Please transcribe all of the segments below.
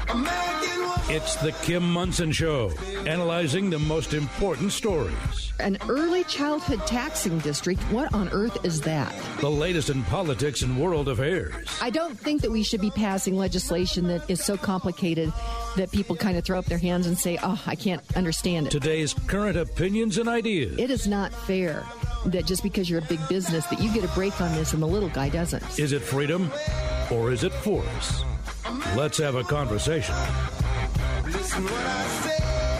It's the Kim Monson Show, analyzing the most important stories. An early childhood taxing district, what on earth is that? The latest in politics and world affairs. I don't think that we should be passing legislation that is so complicated that people kind of throw up their hands and say, oh, I can't understand it. Today's current opinions and ideas. It is not fair that just because you're a big business that you get a break on this and the little guy doesn't. Is it freedom or is it force? Let's have a conversation. Listen what I say.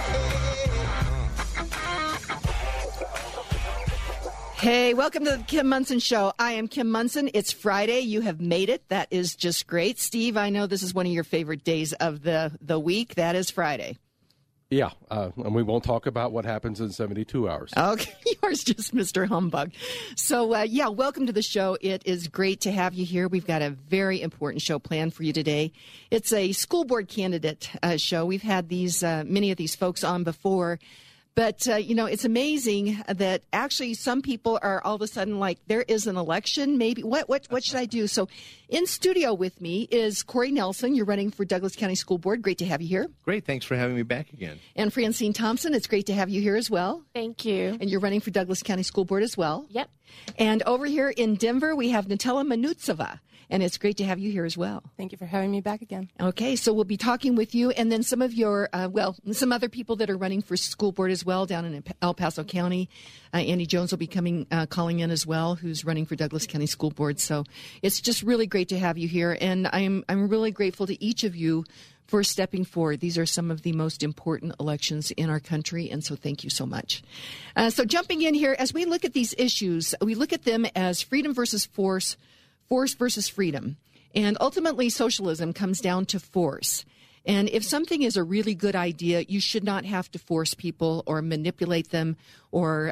Hey, welcome to the Kim Monson Show. I am Kim Monson. It's Friday. You have made it. That is just great. Steve, I know this is one of your favorite days of the week. That is Friday. Yeah, and we won't talk about what happens in 72 hours. Okay, yours just Mr. Humbug. So, welcome to the show. It is great to have you here. We've got a very important show planned for you today. It's a school board candidate show. We've had these many of these folks on before. But, it's amazing that actually some people are all of a sudden like, there is an election, maybe. What should I do? So in studio with me is Corey Nelson. You're running for Douglas County School Board. Great to have you here. Great. Thanks for having me back again. And Francine Thompson, it's great to have you here as well. Thank you. And you're running for Douglas County School Board as well. Yep. And over here in Denver, we have Natella Manutsova. And it's great to have you here as well. Thank you for having me back again. Okay, so we'll be talking with you and then some of your, some other people that are running for school board as well down in El Paso County. Andy Jones will be calling in as well, who's running for Douglas County School Board. So it's just really great to have you here. And I'm really grateful to each of you for stepping forward. These are some of the most important elections in our country, and so thank you so much. So jumping in here, as we look at these issues, we look at them as freedom versus force versus freedom. And ultimately, socialism comes down to force. And if something is a really good idea, you should not have to force people or manipulate them or,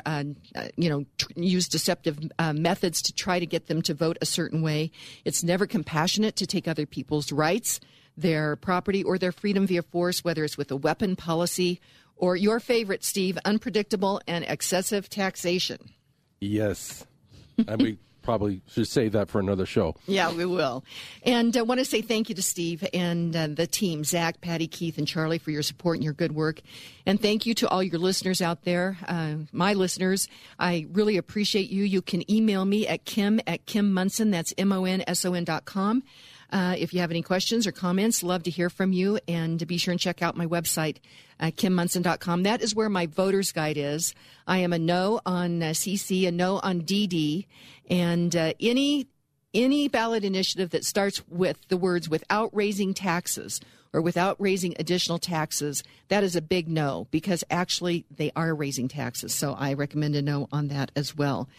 use deceptive methods to try to get them to vote a certain way. It's never compassionate to take other people's rights, their property, or their freedom via force, whether it's with a weapon policy or your favorite, Steve, unpredictable and excessive taxation. Yes. And we probably should save that for another show. Yeah, we will. And I want to say thank you to Steve and the team, Zach, Patty, Keith, and Charlie, for your support and your good work. And thank you to all your listeners out there, my listeners. I really appreciate you. You can email me at Kim@KimMonson. That's MONSON.com. If you have any questions or comments, love to hear from you. And be sure and check out my website, KimMonson.com. That is where my voter's guide is. I am a no on CC, a no on DD, and any ballot initiative that starts with the words without raising taxes or without raising additional taxes, that is a big no, because actually they are raising taxes. So I recommend a no on that as well.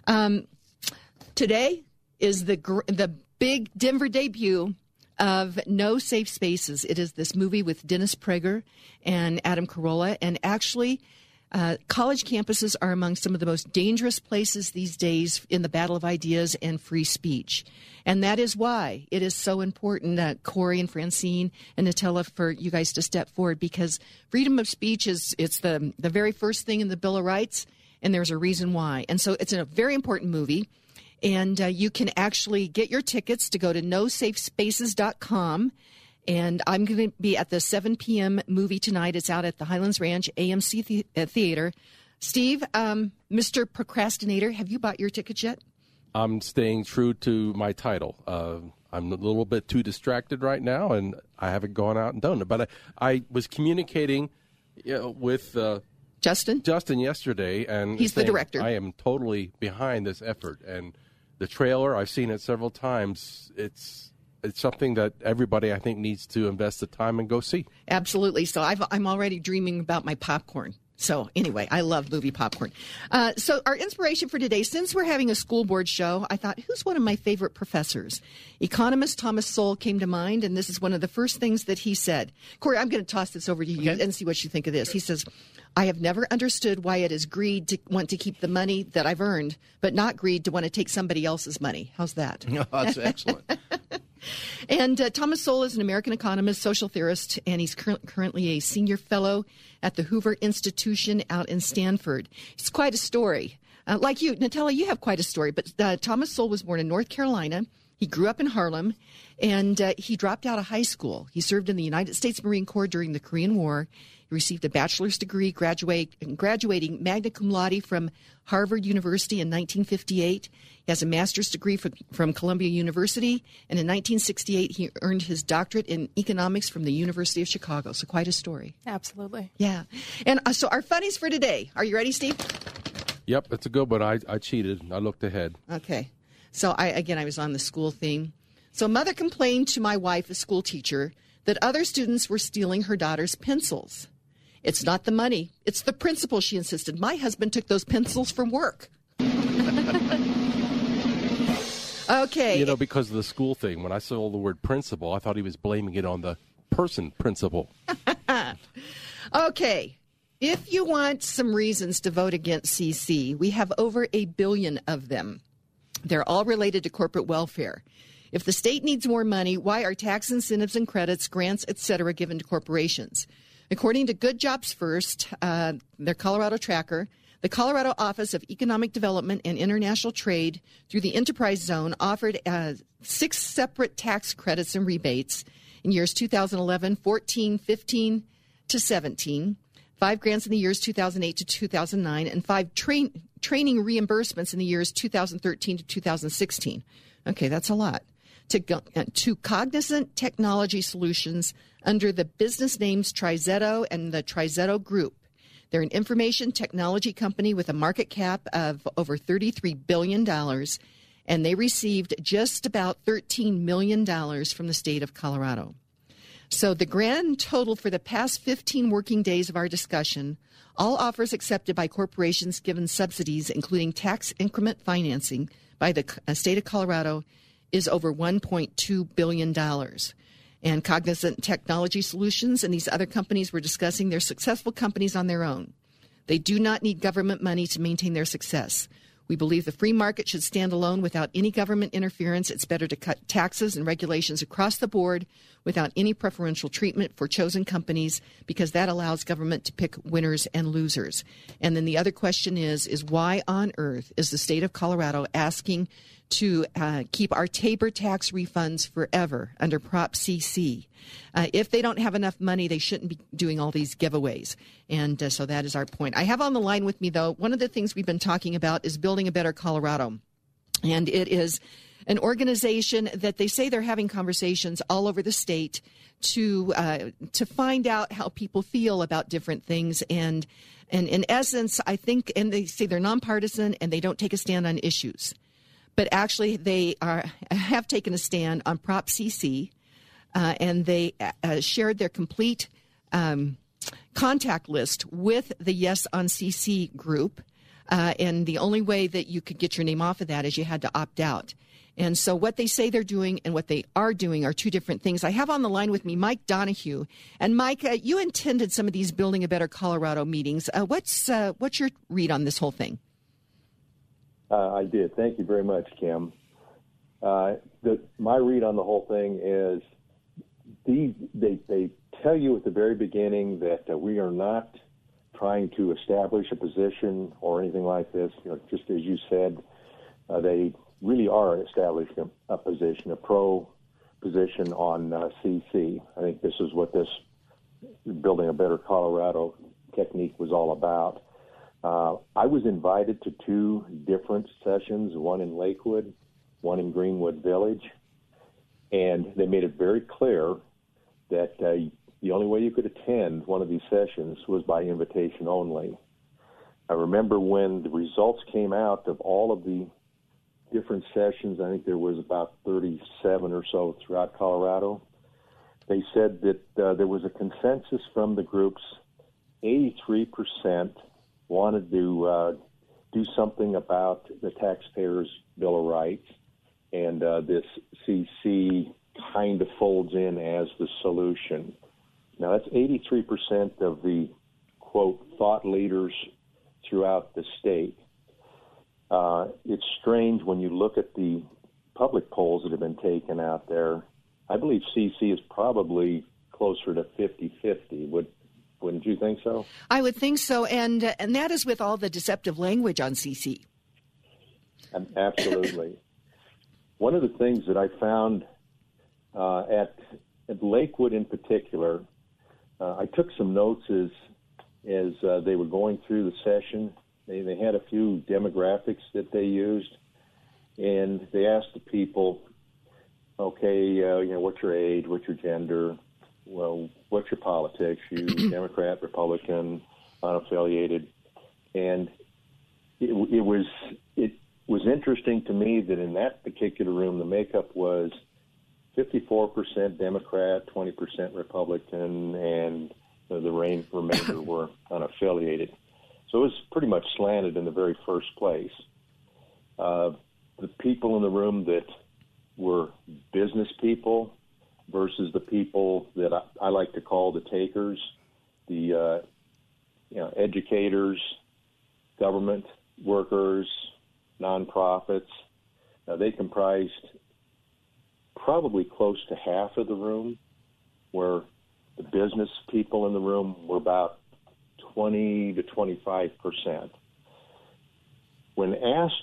Today is the big Denver debut of No Safe Spaces. It is this movie with Dennis Prager and Adam Carolla. And actually, college campuses are among some of the most dangerous places these days in the battle of ideas and free speech. And that is why it is so important, Corey and Francine and Natella, for you guys to step forward, because freedom of speech it's the very first thing in the Bill of Rights, and there's a reason why. And so it's a very important movie. And you can actually get your tickets to go to nosafespaces.com. And I'm going to be at the 7 p.m. movie tonight. It's out at the Highlands Ranch AMC Theater. Steve, Mr. Procrastinator, have you bought your tickets yet? I'm staying true to my title. I'm a little bit too distracted right now, and I haven't gone out and done it. But I was communicating with Justin yesterday, and he's the director. I am totally behind this effort, and the trailer, I've seen it several times. It's something that everybody, I think, needs to invest the time and go see. Absolutely. So I'm already dreaming about my popcorn. So anyway, I love movie popcorn. So our inspiration for today, since we're having a school board show, I thought, who's one of my favorite professors? Economist Thomas Sowell came to mind, and this is one of the first things that he said. Corey, I'm going to toss this over to you and see what you think of this. He says, I have never understood why it is greed to want to keep the money that I've earned, but not greed to want to take somebody else's money. How's that? No, that's excellent. And Thomas Sowell is an American economist, social theorist, and he's currently a senior fellow at the Hoover Institution out in Stanford. It's quite a story. Like you, Natella, you have quite a story, but Thomas Sowell was born in North Carolina. He grew up in Harlem, and he dropped out of high school. He served in the United States Marine Corps during the Korean War. He received a bachelor's degree, graduating magna cum laude from Harvard University in 1958. He has a master's degree from Columbia University, and in 1968 he earned his doctorate in economics from the University of Chicago. So quite a story. Absolutely. Yeah. And so our funnies for today. Are you ready, Steve? Yep, it's a good one. I cheated. I looked ahead. Okay. So I was on the school theme. So mother complained to my wife, a school teacher, that other students were stealing her daughter's pencils. It's not the money. It's the principal, she insisted. My husband took those pencils from work. Okay. You know, because of the school thing, when I saw the word principal, I thought he was blaming it on the person principal. Okay. If you want some reasons to vote against CC, we have over 1 billion of them. They're all related to corporate welfare. If the state needs more money, why are tax incentives and credits, grants, etc., given to corporations? According to Good Jobs First, their Colorado tracker, the Colorado Office of Economic Development and International Trade, through the Enterprise Zone, offered 6 separate tax credits and rebates in years 2011, 14, 15 to 17, 5 grants in the years 2008 to 2009, and 5 training reimbursements in the years 2013 to 2016. Okay, that's a lot. To Cognizant Technology Solutions under the business names Trizetto and the Trizetto Group. They're an information technology company with a market cap of over $33 billion, and they received just about $13 million from the state of Colorado. So the grand total for the past 15 working days of our discussion, all offers accepted by corporations given subsidies, including tax increment financing by the state of Colorado, is over $1.2 billion. And Cognizant Technology Solutions and these other companies we're discussing, they're successful companies on their own. They do not need government money to maintain their success. We believe the free market should stand alone without any government interference. It's better to cut taxes and regulations across the board without any preferential treatment for chosen companies, because that allows government to pick winners and losers. And then the other question is why on earth is the state of Colorado asking to keep our Tabor tax refunds forever under Prop CC? If they don't have enough money, they shouldn't be doing all these giveaways. And so that is our point. I have on the line with me, though, one of the things we've been talking about is Building a Better Colorado. And it is an organization that they say they're having conversations all over the state to find out how people feel about different things. And in essence, I think, and they say they're nonpartisan and they don't take a stand on issues. But actually, they have taken a stand on Prop CC, and they shared their complete contact list with the Yes on CC group. And the only way that you could get your name off of that is you had to opt out. And so what they say they're doing and what they are doing are two different things. I have on the line with me Mike Donahue. And Mike, you attended some of these Building a Better Colorado meetings. What's your read on this whole thing? I did. Thank you very much, Kim. My read on the whole thing is they tell you at the very beginning that we are not trying to establish a position or anything like this. You know, just as you said, they really are establishing a position, a pro position on CC. I think this is what this Building a Better Colorado technique was all about. I was invited to 2 different sessions, one in Lakewood, one in Greenwood Village, and they made it very clear that the only way you could attend one of these sessions was by invitation only. I remember when the results came out of all of the different sessions, I think there was about 37 or so throughout Colorado, they said that there was a consensus from the groups, 83% wanted to do something about the taxpayers' Bill of Rights, and this CC kind of folds in as the solution. Now, that's 83% of the, quote, thought leaders throughout the state. It's strange when you look at the public polls that have been taken out there. I believe CC is probably closer to 50-50. Wouldn't you think so? I would think so, and that is with all the deceptive language on CC. Absolutely. one of the things that I found at Lakewood in particular, I took some notes as they were going through the session. They had a few demographics that they used, and they asked the people, okay, what's your age, what's your gender, well, what's your politics, you Democrat, Republican, unaffiliated, and it was interesting to me that in that particular room, the makeup was 54% Democrat, 20% Republican, and the remainder were unaffiliated. So it was pretty much slanted in the very first place. The people in the room that were business people versus the people that I like to call the takers, the educators, government workers, nonprofits, they comprised probably close to half of the room, where the business people in the room were about 20 to 25%. When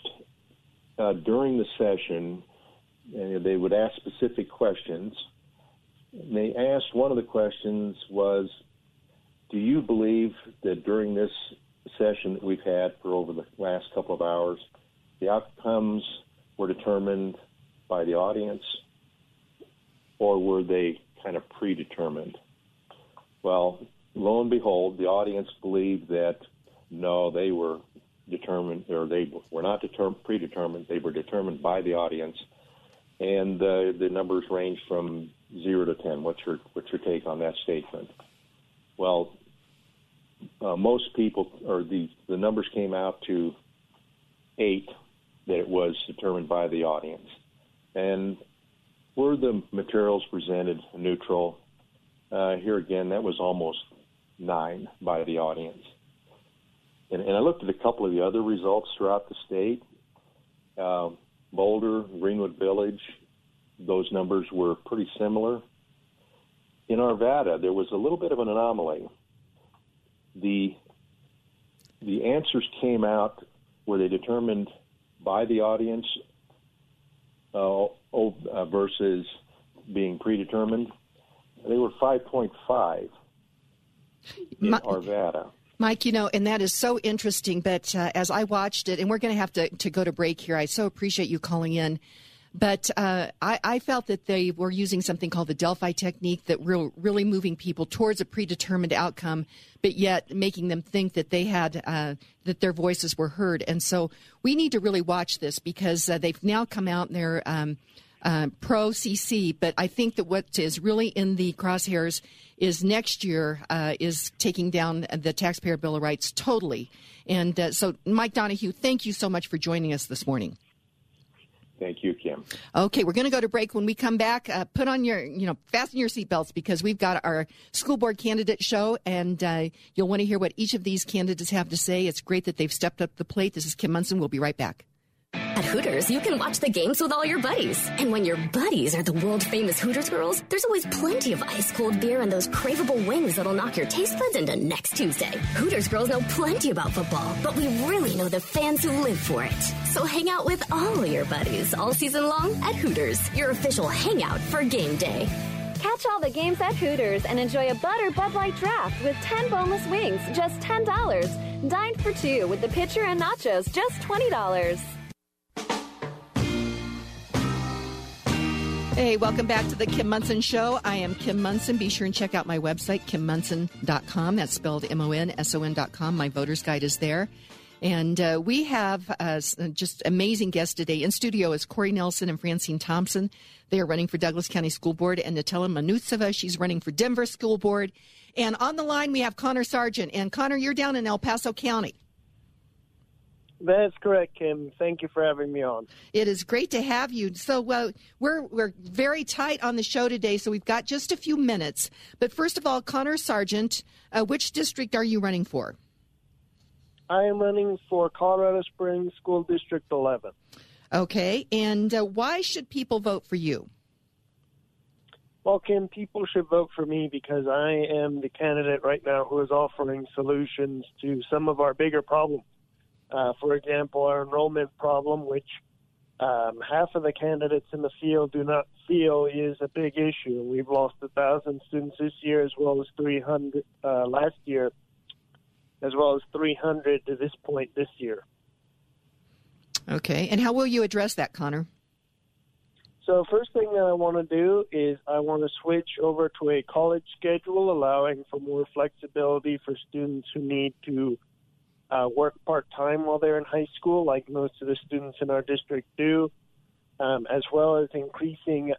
asked during the session, they would ask specific questions. And they asked, one of the questions was, do you believe that during this session that we've had for over the last couple of hours, the outcomes were determined by the audience, or were they kind of predetermined? Well, lo and behold, the audience believed that no, they were determined, or they were not predetermined. They were determined by the audience, and the numbers ranged from 0 to 10. What's your take on that statement? Well, most people, or the numbers came out to 8, that it was determined by the audience. And were the materials presented neutral? Here again, that was almost 9 by the audience. And I looked at a couple of the other results throughout the state. Boulder, Greenwood Village, those numbers were pretty similar. In Arvada, there was a little bit of an anomaly. The answers came out, were they determined by the audience versus being predetermined? They were 5.5 in Arvada. Mike, and that is so interesting. But as I watched it, and we're going to have to go to break here, I so appreciate you calling in. But I felt that they were using something called the Delphi technique, that really moving people towards a predetermined outcome, but yet making them think that they had that their voices were heard. And so we need to really watch this, because they've now come out and they're pro CC. But I think that what is really in the crosshairs is next year is taking down the Taxpayer Bill of Rights totally. And so, Mike Donahue, thank you so much for joining us this morning. Thank you, Kim. Okay, we're going to go to break. When we come back, put on your, fasten your seatbelts, because we've got our school board candidate show, and you'll want to hear what each of these candidates have to say. It's great that they've stepped up the plate. This is Kim Munson. We'll be right back. At Hooters, you can watch the games with all your buddies. And when your buddies are the world-famous Hooters girls, there's always plenty of ice-cold beer and those craveable wings that'll knock your taste buds into next Tuesday. Hooters girls know plenty about football, but we really know the fans who live for it. So hang out with all your buddies all season long at Hooters, your official hangout for game day. Catch all the games at Hooters and enjoy a Butter Bud Light draft with 10 boneless wings, just $10. Dine for 2 with the pitcher and nachos, just $20. Hey, welcome back to the Kim Munson Show. I am Kim Munson. Be sure and check out my website, KimMunson.com. That's spelled MONSON.com. My voter's guide is there. And we have just amazing guests today. In studio is Corey Nelson and Francine Thompson. They are running for Douglas County School Board. And Natala Manutsova, she's running for Denver School Board. And on the line, we have Connor Sargent. And Connor, you're down in El Paso County. That's correct, Kim. Thank you for having me on. It is great to have you. So we're very tight on the show today, so we've got just a few minutes. But first of all, Connor Sargent, which district are you running for? I am running for Colorado Springs School District 11. Okay, and why should people vote for you? Well, Kim, people should vote for me because I am the candidate right now who is offering solutions to some of our bigger problems. For example, our enrollment problem, which half of the candidates in the field do not feel is a big issue. We've lost 1,000 students this year, as well as 300 last year, as well as 300 to this point this year. Okay. And how will you address that, Connor? So first thing that I want to do is I want to switch over to a college schedule, allowing for more flexibility for students who need to work part-time while they're in high school, like most of the students in our district do, as well as increasing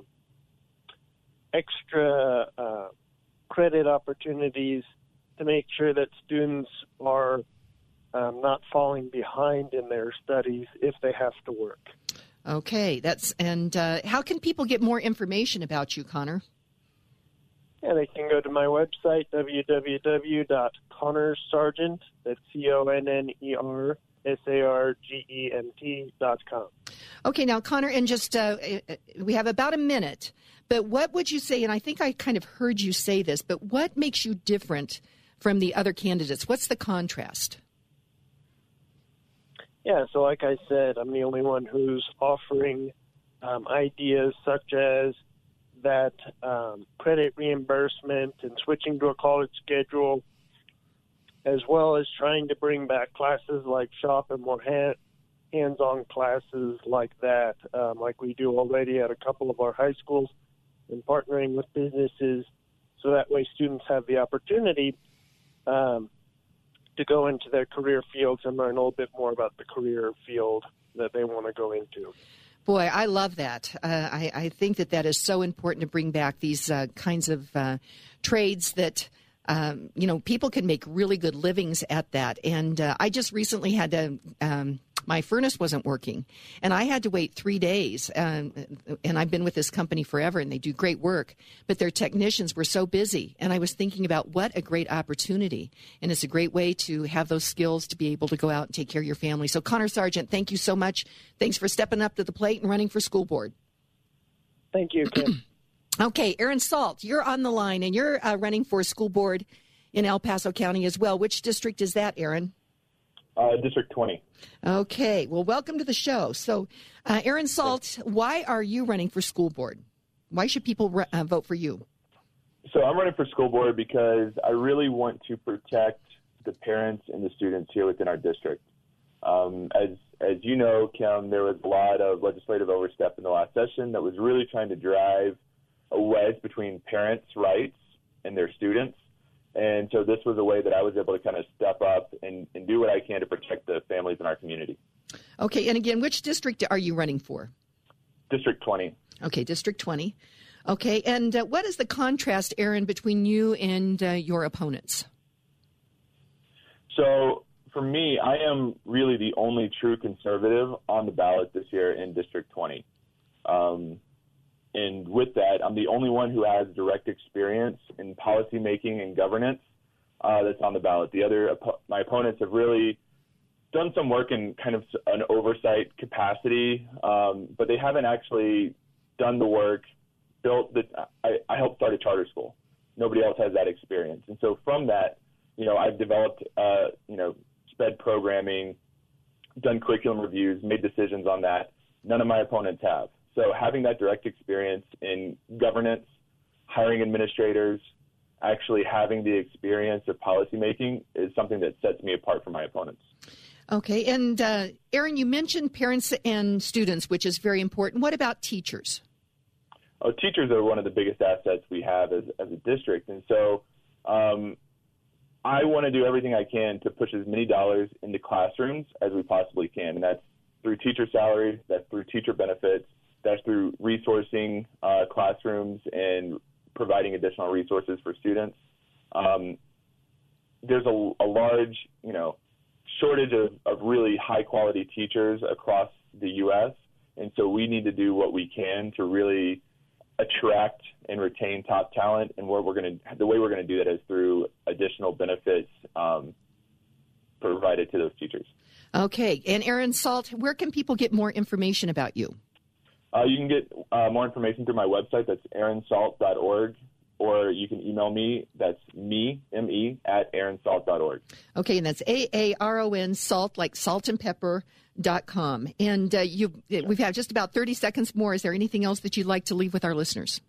extra credit opportunities to make sure that students are not falling behind in their studies if they have to work. Okay, and how can people get more information about you, Connor? Yeah, they can go to my website, www.connersargent, that's ConnerSargent.com. Okay, now, Connor, and just we have about a minute, but what would you say, and I think I kind of heard you say this, but what makes you different from the other candidates? What's the contrast? Yeah, so like I said, I'm the only one who's offering ideas such as that credit reimbursement and switching to a college schedule, as well as trying to bring back classes like shop and more hands-on classes like that, like we do already at a couple of our high schools, and partnering with businesses so that way students have the opportunity to go into their career fields and learn a little bit more about the career field that they want to go into. Boy, I love that. I think that is so important to bring back these kinds of trades that, people can make really good livings at that. And I just recently had to, my furnace wasn't working, and I had to wait 3 days. And I've been with this company forever, and they do great work. But their technicians were so busy, and I was thinking about what a great opportunity. And it's a great way to have those skills to be able to go out and take care of your family. So, Connor Sargent, thank you so much. Thanks for stepping up to the plate and running for school board. Thank you, Kim. Okay, Aaron Salt, you're on the line, and you're running for school board in El Paso County as well. Which district is that, Aaron? District 20. Okay. Well, welcome to the show. So, Aaron Salt, why are you running for school board? Why should people vote for you? So I'm running for school board because I really want to protect the parents and the students here within our district. As you know, Kim, there was a lot of legislative overstep in the last session that was really trying to drive a wedge between parents' rights and their students. And so this was a way that I was able to kind of step up and do what I can to protect the families in our community. Okay. And again, which district are you running for? District 20. Okay, District 20. Okay. And what is the contrast, Aaron, between you and your opponents? So for me, I am really the only true conservative on the ballot this year in District 20. And with that, I'm the only one who has direct experience in policymaking and governance that's on the ballot. My opponents have really done some work in kind of an oversight capacity, but they haven't actually done the work. I helped start a charter school. Nobody else has that experience. And so from that, I've developed, SPED programming, done curriculum reviews, made decisions on that. None of my opponents have. So having that direct experience in governance, hiring administrators, actually having the experience of policymaking is something that sets me apart from my opponents. Okay. And Aaron, you mentioned parents and students, which is very important. What about teachers? Oh, teachers are one of the biggest assets we have as a district. And so I want to do everything I can to push as many dollars into classrooms as we possibly can. And that's through teacher salaries, that's through teacher benefits, that's through resourcing classrooms and providing additional resources for students. There's a large, shortage of really high-quality teachers across the U.S., and so we need to do what we can to really attract and retain top talent. And the way we're going to do that is through additional benefits provided to those teachers. Okay. And Aaron Salt, where can people get more information about you? You can get more information through my website. That's aaronsalt.org. or you can email me. That's me, M-E, at aaronsalt.org. Okay, and that's AARON, salt, like salt and pepper.com. And we've had just about 30 seconds more. Is there anything else that you'd like to leave with our listeners?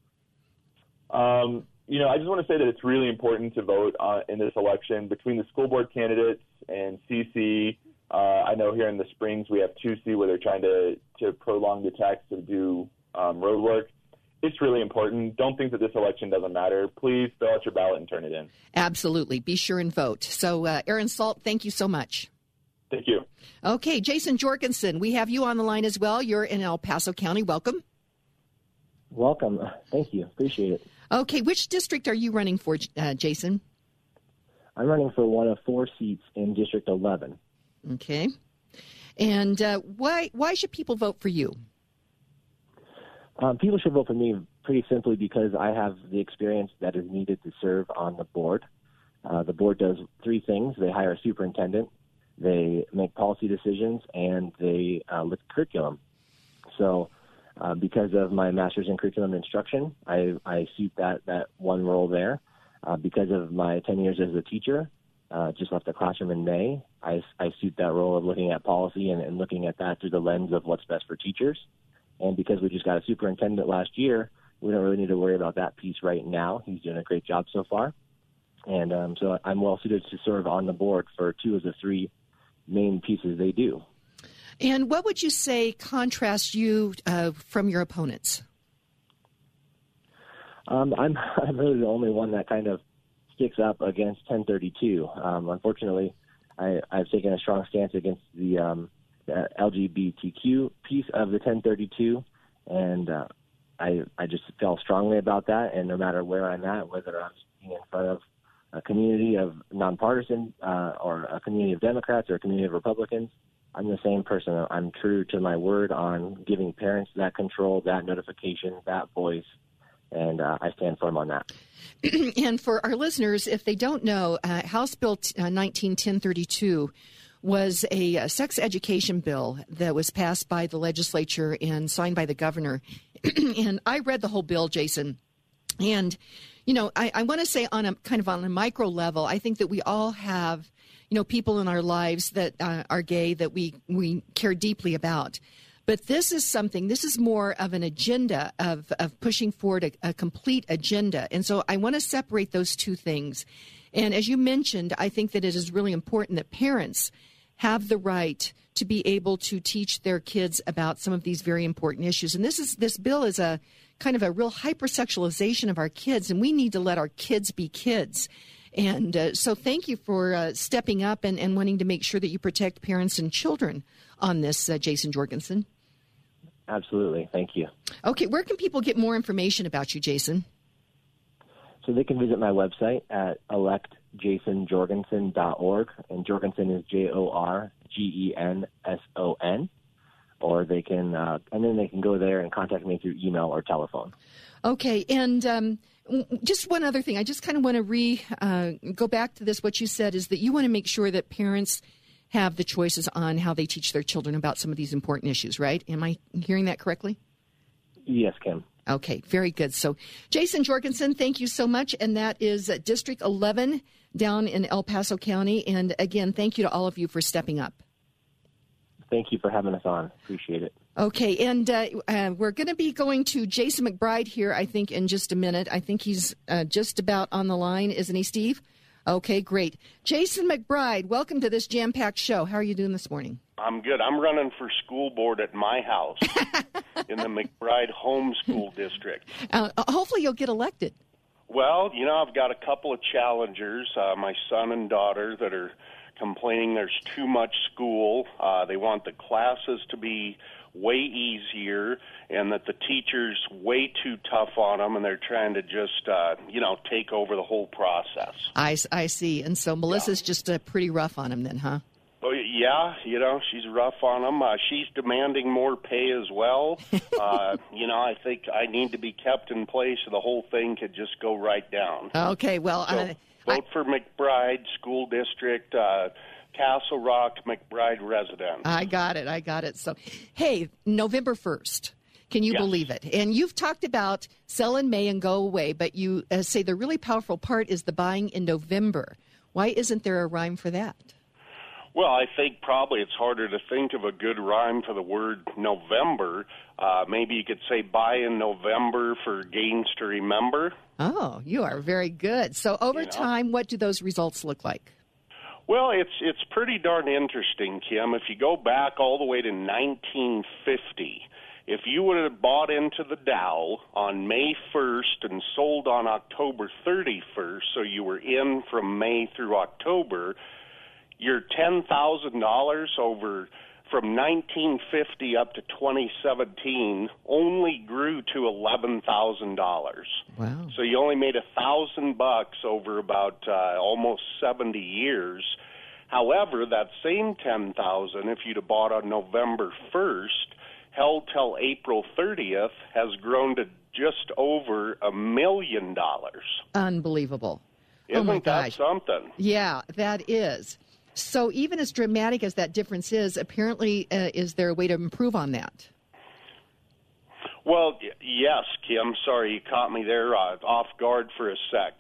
I just want to say that it's really important to vote in this election between the school board candidates and CC. I know here in the Springs we have 2C where they're trying to prolong the tax to do road work. It's really important. Don't think that this election doesn't matter. Please fill out your ballot and turn it in. Absolutely. Be sure and vote. So, Aaron Salt, thank you so much. Thank you. Okay, Jason Jorgensen, we have you on the line as well. You're in El Paso County. Welcome. Welcome. Thank you. Appreciate it. Okay, which district are you running for, Jason? I'm running for one of 4 seats in District 11. Okay. And why should people vote for you? People should vote for me pretty simply because I have the experience that is needed to serve on the board. The board does 3 things. They hire a superintendent, they make policy decisions, and they look at curriculum. So because of my master's in curriculum instruction, I suit that one role there. Because of my 10 years as a teacher, just left the classroom in May, I suit that role of looking at policy and looking at that through the lens of what's best for teachers. And because we just got a superintendent last year, we don't really need to worry about that piece right now. He's doing a great job so far. And so I'm well suited to serve on the board for 2 of the 3 main pieces they do. And what would you say contrasts you from your opponents? I'm really the only one that kind of sticks up against 1032. Unfortunately, I've taken a strong stance against the LGBTQ piece of the 1032, and I just felt strongly about that. And no matter where I'm at, whether I'm speaking in front of a community of nonpartisan or a community of Democrats or a community of Republicans, I'm the same person. I'm true to my word on giving parents that control, that notification, that voice, and I stand firm on that. And for our listeners, if they don't know, House Bill 1032 was a sex education bill that was passed by the legislature and signed by the governor. And I read the whole bill, Jason. And, I want to say on a micro level, I think that we all have, people in our lives that are gay that we care deeply about. But this is more of an agenda of pushing forward a complete agenda. And so I want to separate those 2 things. And as you mentioned, I think that it is really important that parents have the right to be able to teach their kids about some of these very important issues. And this bill is a kind of a real hypersexualization of our kids, and we need to let our kids be kids. And so thank you for stepping up and wanting to make sure that you protect parents and children on this, Jason Jorgensen. Absolutely. Thank you. Okay, where can people get more information about you, Jason? So they can visit my website at electjasonjorgensen.org, and Jorgensen is Jorgenson, or they can, and then they can go there and contact me through email or telephone. Okay, and just one other thing. I just kind of want to go back to this. What you said is that you want to make sure that parents have the choices on how they teach their children about some of these important issues, right? Am I hearing that correctly? Yes, Kim. Okay, very good. So, Jason Jorgensen, thank you so much. And that is District 11 down in El Paso County. And again, thank you to all of you for stepping up. Thank you for having us on. Appreciate it. Okay, and we're going to be going to Jason McBride here, I think, in just a minute. I think he's just about on the line, isn't he, Steve? Okay, great. Jason McBride, welcome to this jam-packed show. How are you doing this morning? I'm good. I'm running for school board at my house in the McBride Homeschool District. Hopefully you'll get elected. Well, I've got a couple of challengers, my son and daughter, that are complaining there's too much school. They want the classes to be way easier and that the teachers way too tough on them, and they're trying to just, take over the whole process. I see. And so Melissa's just pretty rough on him then, huh? Oh, yeah, she's rough on them. She's demanding more pay as well. I think I need to be kept in place so the whole thing could just go right down. Okay, well, so vote for McBride School District, Castle Rock, McBride resident. I got it. So, hey, November 1st. Can you Yes. believe it? And you've talked about sell in May and go away, but you say the really powerful part is the buying in November. Why isn't there a rhyme for that? Well, I think probably it's harder to think of a good rhyme for the word November. Maybe you could say buy in November for gains to remember. Oh, you are very good. So over time, what do those results look like? Well, it's pretty darn interesting, Kim. If you go back all the way to 1950, if you would have bought into the Dow on May 1st and sold on October 31st, so you were in from May through October, your $10,000 over from 1950 up to 2017 only grew to $11,000. Wow. So you only made $1,000 over about almost 70 years. However, that same $10,000, if you'd have bought on November 1st, held till April 30th, has grown to just over $1 million. Unbelievable. Isn't oh my that gosh. something? Yeah, that is. So even as dramatic as that difference is, apparently is there a way to improve on that? Well, yes, Kim. Sorry, you caught me there off guard for a sec.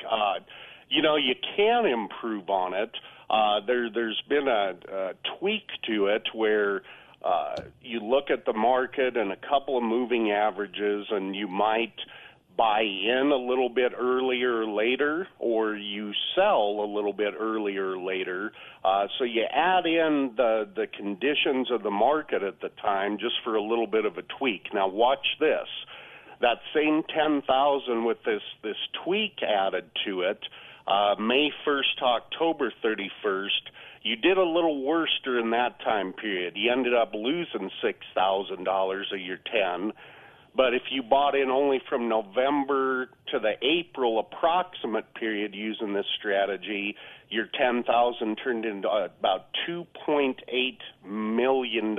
You can improve on it. There's been a tweak to it where you look at the market and a couple of moving averages, and you might buy in a little bit earlier or later, or you sell a little bit earlier or later. So you add in the conditions of the market at the time just for a little bit of a tweak. Now watch this. That same 10,000 with this tweak added to it, May 1st to October 31st, you did a little worse during that time period. You ended up losing $6,000 of your 10. But if you bought in only from November to the April approximate period using this strategy, your $10,000 turned into about $2.8 million.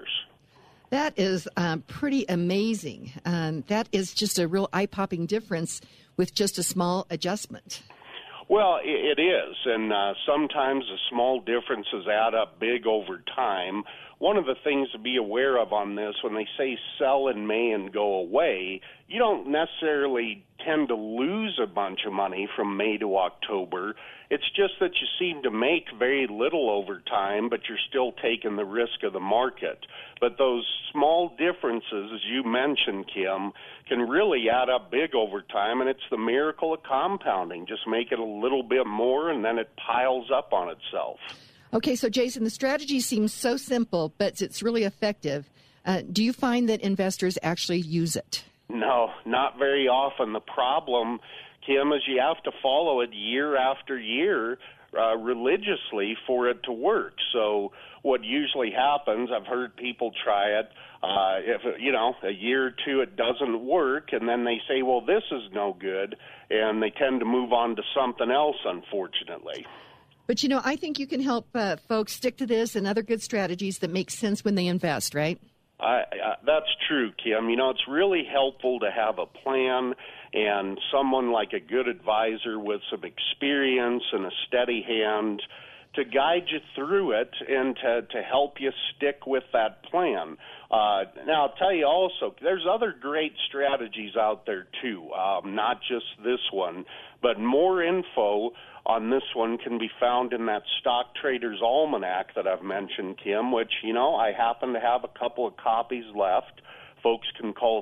That is pretty amazing. That is just a real eye-popping difference with just a small adjustment. Well, it is, and sometimes the small differences add up big over time. One of the things to be aware of on this, when they say sell in May and go away, you don't necessarily tend to lose a bunch of money from May to October. It's just that you seem to make very little over time, but you're still taking the risk of the market. But those small differences, as you mentioned, Kim, can really add up big over time, and it's the miracle of compounding. Just make it a little bit more, and then it piles up on itself. Okay, so Jason, the strategy seems so simple, but it's really effective. Do you find that investors actually use it? No, not very often. The problem, Kim, is you have to follow it year after year religiously for it to work. So what usually happens, I've heard people try it, if a year or two it doesn't work, and then they say, well, this is no good, and they tend to move on to something else, unfortunately. But, I think you can help folks stick to this and other good strategies that make sense when they invest, right? That's true, Kim. It's really helpful to have a plan and someone like a good advisor with some experience and a steady hand to guide you through it and to help you stick with that plan. Now, I'll tell you also, there's other great strategies out there, too, not just this one, but more info on this one can be found in that Stock Traders Almanac that I've mentioned, Kim, which, I happen to have a couple of copies left. Folks can call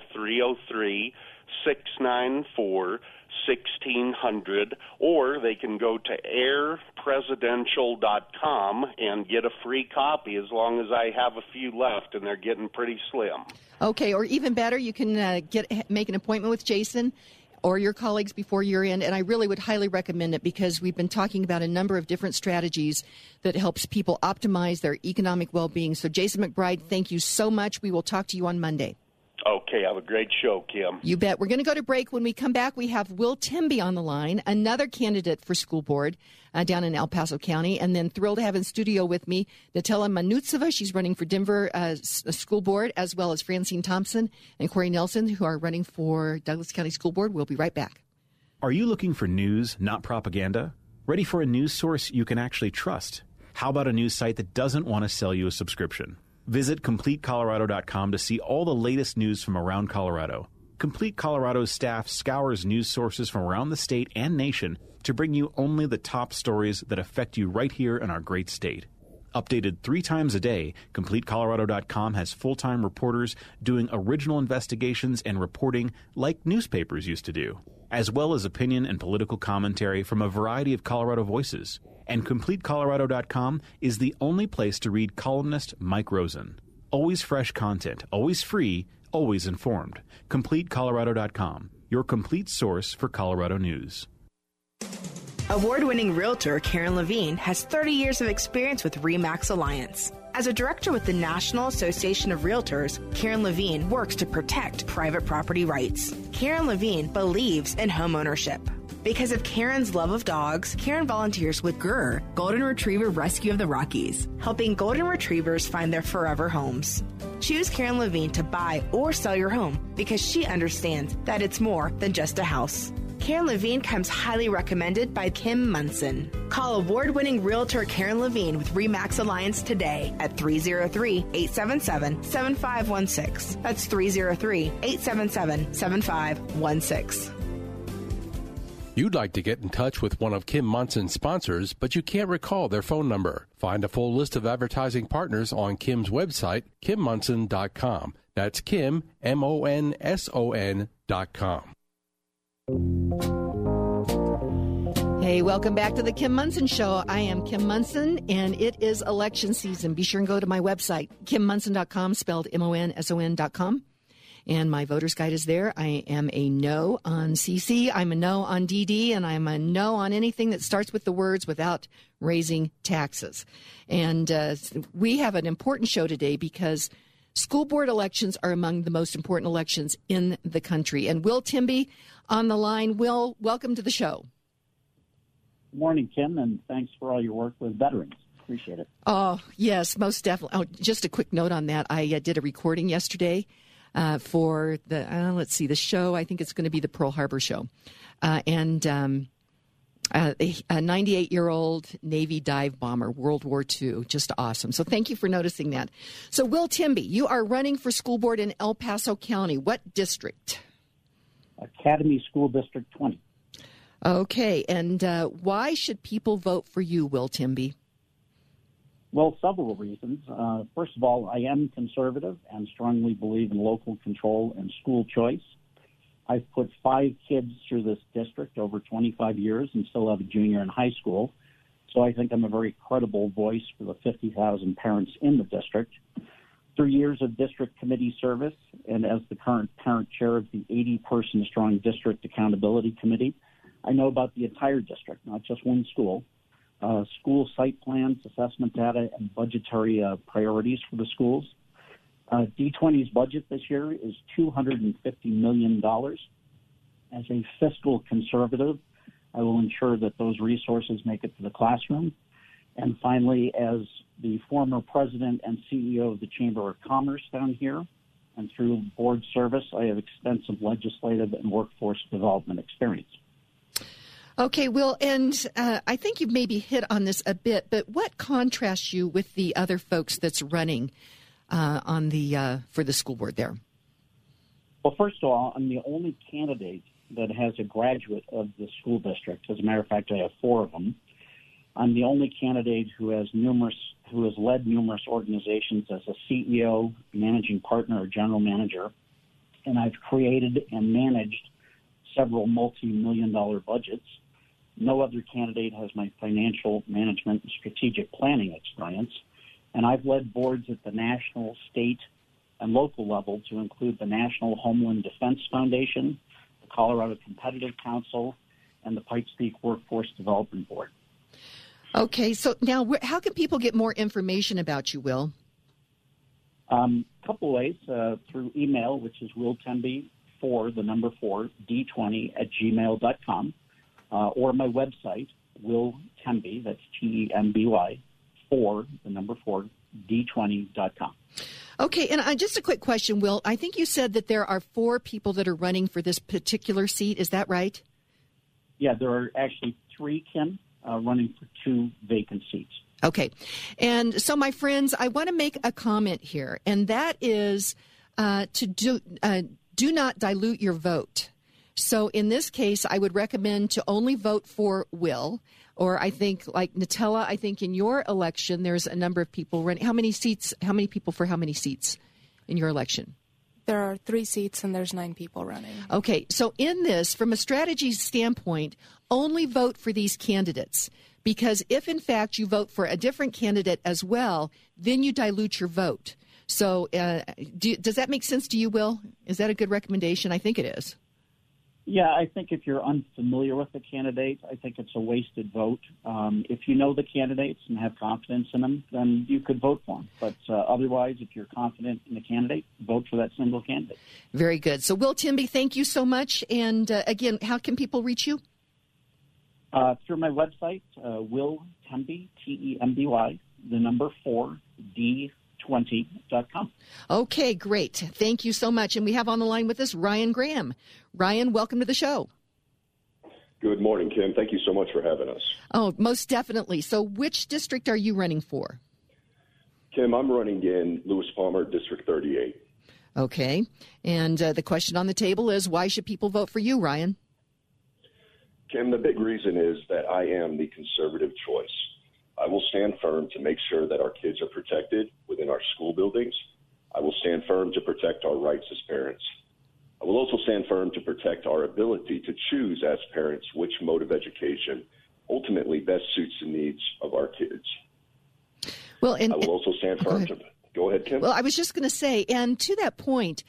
303-694-1600, or they can go to airpresidential.com and get a free copy as long as I have a few left, and they're getting pretty slim. Okay, or even better, you can make an appointment with Jason or your colleagues before year end, and I really would highly recommend it because we've been talking about a number of different strategies that helps people optimize their economic well-being. So Jason McBride, thank you so much. We will talk to you on Monday. Okay, have a great show, Kim. You bet. We're going to go to break. When we come back, we have Will Temby on the line, another candidate for school board down in El Paso County, and then thrilled to have in studio with me Natella Manutsova. She's running for Denver School Board, as well as Francine Thompson and Corey Nelson, who are running for Douglas County School Board. We'll be right back. Are you looking for news, not propaganda? Ready for a news source you can actually trust? How about a news site that doesn't want to sell you a subscription? Visit CompleteColorado.com to see all the latest news from around Colorado. Complete Colorado's staff scours news sources from around the state and nation to bring you only the top stories that affect you right here in our great state. Updated 3 times a day, CompleteColorado.com has full-time reporters doing original investigations and reporting like newspapers used to do, as well as opinion and political commentary from a variety of Colorado voices. And CompleteColorado.com is the only place to read columnist Mike Rosen. Always fresh content, always free, always informed. CompleteColorado.com, your complete source for Colorado news. Award-winning realtor Karen Levine has 30 years of experience with RE/MAX Alliance. As a director with the National Association of Realtors, Karen Levine works to protect private property rights. Karen Levine believes in home ownership. Because of Karen's love of dogs, Karen volunteers with GRR, Golden Retriever Rescue of the Rockies, helping golden retrievers find their forever homes. Choose Karen Levine to buy or sell your home because she understands that it's more than just a house. Karen Levine comes highly recommended by Kim Munson. Call award-winning realtor Karen Levine with RE/MAX Alliance today at 303-877-7516. That's 303-877-7516. You'd like to get in touch with one of Kim Munson's sponsors, but you can't recall their phone number. Find a full list of advertising partners on Kim's website, KimMunson.com. That's Kim, MONSON.com. Hey, welcome back to the Kim Munson Show. I am Kim Munson, and it is election season. Be sure and go to my website, KimMunson.com, spelled MONSON.com. And my voter's guide is there. I am a no on CC, I'm a no on DD, and I'm a no on anything that starts with the words without raising taxes. And we have an important show today because school board elections are among the most important elections in the country. And Will Timby on the line. Will, welcome to the show. Good morning, Kim, and thanks for all your work with veterans. Appreciate it. Oh, yes, most definitely. Oh, just a quick note on that. I did a recording yesterday for the, the show. I think it's going to be the Pearl Harbor show. And a 98-year-old Navy dive bomber, World War II. Just awesome. So thank you for noticing that. So, Will Timby, you are running for school board in El Paso County. What district? Academy School District 20. Okay. And why should people vote for you, Will Timby? Well, several reasons. First of all, I am conservative and strongly believe in local control and school choice. I've put 5 kids through this district over 25 years and still have a junior in high school. So I think I'm a very credible voice for the 50,000 parents in the district. Through years of district committee service and as the current parent chair of the 80-person strong district accountability committee, I know about the entire district, not just one school. School site plans, assessment data, and budgetary priorities for the schools. D20's budget this year is $250 million. As a fiscal conservative, I will ensure that those resources make it to the classroom. And finally, as the former president and CEO of the Chamber of Commerce down here, and through board service, I have extensive legislative and workforce development experience. Okay, Will, and I think you've maybe hit on this a bit, but what contrasts you with the other folks that's running on the for the school board there? Well, first of all, I'm the only candidate that has a graduate of the school district. As a matter of fact, I have 4 of them. I'm the only candidate who has led numerous organizations as a CEO, managing partner, or general manager, and I've created and managed several multi-million-dollar budgets. No other candidate has my financial management and strategic planning experience, and I've led boards at the national, state, and local level to include the National Homeland Defense Foundation, the Colorado Competitive Council, and the Pikes Peak Workforce Development Board. Okay, so now how can people get more information about you, Will? A couple ways, through email, which is willtemby4d20@gmail.com, or my website, Will Temby, that's Temby, 4d20.com. Okay, and just a quick question, Will. I think you said that there are 4 people that are running for this particular seat. Is that right? Yeah, there are actually 3, Kim, running for 2 vacant seats. Okay. And so, my friends, I want to make a comment here, and that is do not dilute your vote. So in this case, I would recommend to only vote for Will, or I think like Nutella, I think in your election, there's a number of people running. How many people for how many seats in your election? There are 3 seats and there's 9 people running. Okay. So in this, from a strategy standpoint, only vote for these candidates. Because if, in fact, you vote for a different candidate as well, then you dilute your vote. So does that make sense to you, Will? Is that a good recommendation? I think it is. Yeah, I think if you're unfamiliar with the candidate, I think it's a wasted vote. If you know the candidates and have confidence in them, then you could vote for them. But otherwise, if you're confident in the candidate, vote for that single candidate. Very good. So, Will Temby, thank you so much. And again, how can people reach you? Through my website, Will Temby, Temby, the number 4D20.com. Okay, great. Thank you so much. And we have on the line with us Ryan Graham. Ryan, welcome to the show. Good morning, Kim. Thank you so much for having us. Oh, most definitely. So which district are you running for? Kim, I'm running in Lewis Palmer, District 38. Okay. And the question on the table is, why should people vote for you, Ryan? Kim, the big reason is that I am the conservative choice. I will stand firm to make sure that our kids are protected within our school buildings. I will stand firm to protect our rights as parents. I will also stand firm to protect our ability to choose as parents which mode of education ultimately best suits the needs of our kids. Well, and, I will also stand firm to... Go ahead, Kim. Well, I was just going to say, and to that point,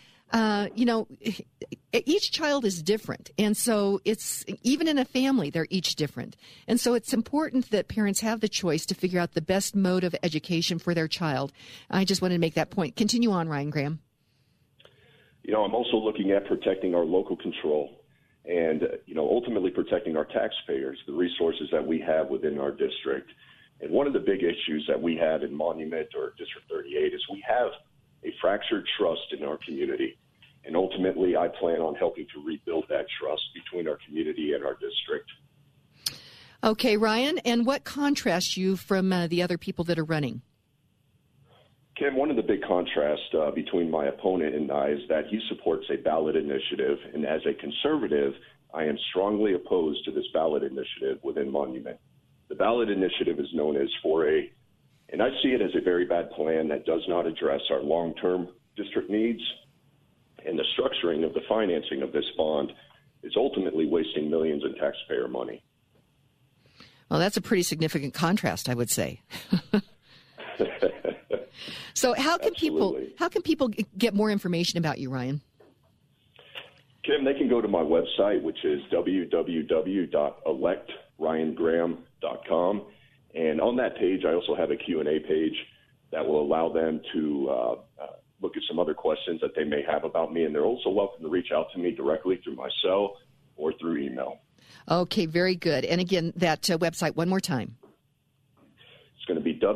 each child is different. And so it's, even in a family, they're each different. And so it's important that parents have the choice to figure out the best mode of education for their child. I just wanted to make that point. Continue on, Ryan Graham. I'm also looking at protecting our local control and, ultimately protecting our taxpayers, the resources that we have within our district. And one of the big issues that we have in Monument or District 38 is we have a fractured trust in our community. And ultimately, I plan on helping to rebuild that trust between our community and our district. Okay, Ryan, and what contrasts you from the other people that are running? Kim, one of the big contrasts between my opponent and I is that he supports a ballot initiative. And as a conservative, I am strongly opposed to this ballot initiative within Monument. The ballot initiative is known as 4A, and I see it as a very bad plan that does not address our long-term district needs. And the structuring of the financing of this bond is ultimately wasting millions in taxpayer money. Well, that's a pretty significant contrast, I would say. So how can people get more information about you, Ryan? Kim, they can go to my website, which is www.electryangraham.com. And on that page, I also have a Q&A page that will allow them to look at some other questions that they may have about me. And they're also welcome to reach out to me directly through my cell or through email. Okay, very good. And again, that website one more time. It's going to be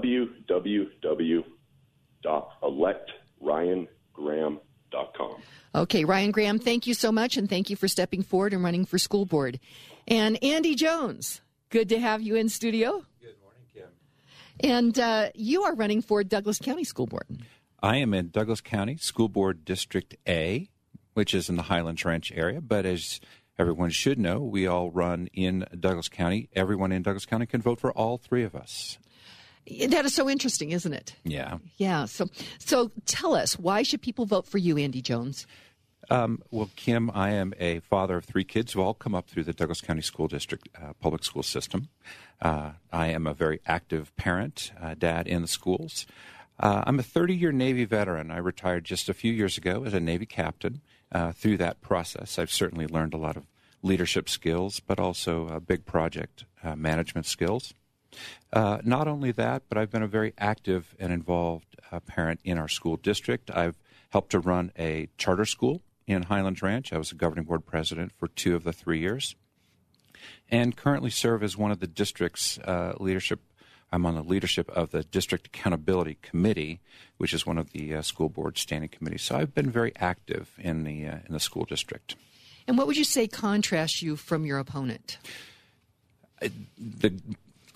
www.electryangraham.com. Okay, Ryan Graham, thank you so much, and thank you for stepping forward and running for school board. And Andy Jones, good to have you in studio. Good morning, Kim. And you are running for Douglas County School Board. I am in Douglas County School Board District A, which is in the Highlands Ranch area. But as everyone should know, we all run in Douglas County. Everyone in Douglas County can vote for all three of us. That is so interesting, isn't it? Yeah. Yeah. So tell us, why should people vote for you, Andy Jones? Well, Kim, I am a father of three kids who all come up through the Douglas County School District public school system. I am a very active parent, dad in the schools. I'm a 30-year Navy veteran. I retired just a few years ago as a Navy captain. Through that process, I've certainly learned a lot of leadership skills, but also big project management skills. Not only that, but I've been a very active and involved parent in our school district. I've helped to run a charter school in Highlands Ranch. I was the governing board president for 2 of the 3 years, and currently serve as one of the district's leadership. I'm on the leadership of the District Accountability Committee, which is one of the school board standing committees. So I've been very active in the school district. And what would you say contrasts you from your opponent? The